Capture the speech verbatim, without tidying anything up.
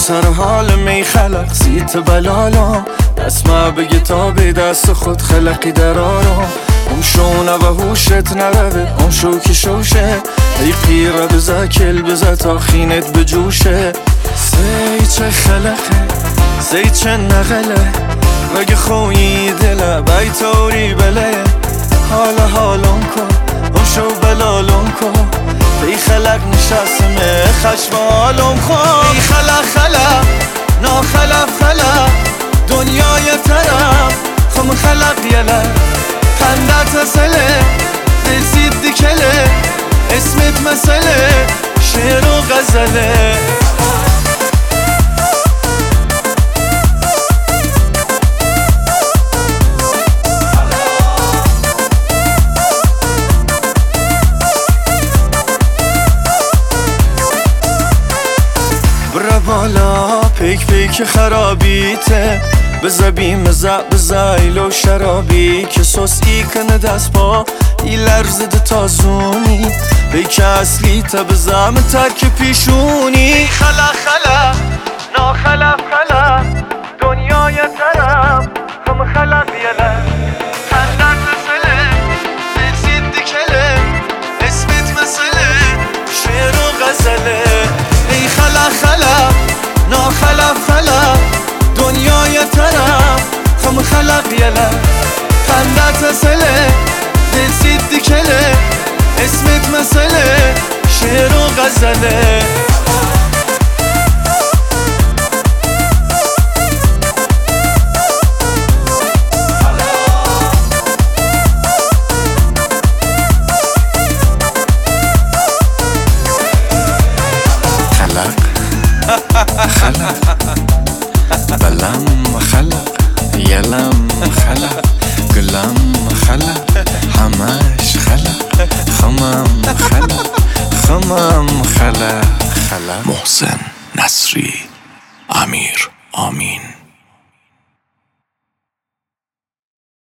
سر حال می خلق زیت بلالام دست ما بگه تا به دست خود خلقی در آرام اون شونه و هوشت نروه اون شو که شوشه ای قیره بزا کل بزا تا خینت بجوشه زی چه خلقه زی چه نغله مگه خویی دله بیتوری بله حالا حالون کن اون شو بلالون کن ای خلق نشستمه خشم حالم کن ای خلق خلق نا خلق خلق دنیای طرف خم خلق یله خندت سله دل زید دیکله اسمت مسئله شعر و غزله برا بالا پیک پیک خرابیته بزا بیم زع بزایل و شرابی که سوس ای کنه دست پا ای لرزده تازونی پیک اصلی تا بزام تک پیشونی خلا خلا نا خلا خلا دنیای طرف هم خلا بیله خندت مسئله بزید دیکله اسمت مسئله شعر و غزله ای خلا خلا نا خلا خلا دنیای طرف خم خلق یله خندت سله دل زید دیکله اسمت مسئله شعر و غزله خلق خلق بلم خلق یلم خلق گلم خلق همش خلق خمم خلق خمم خلق خلق محسن نصری امیر آمین.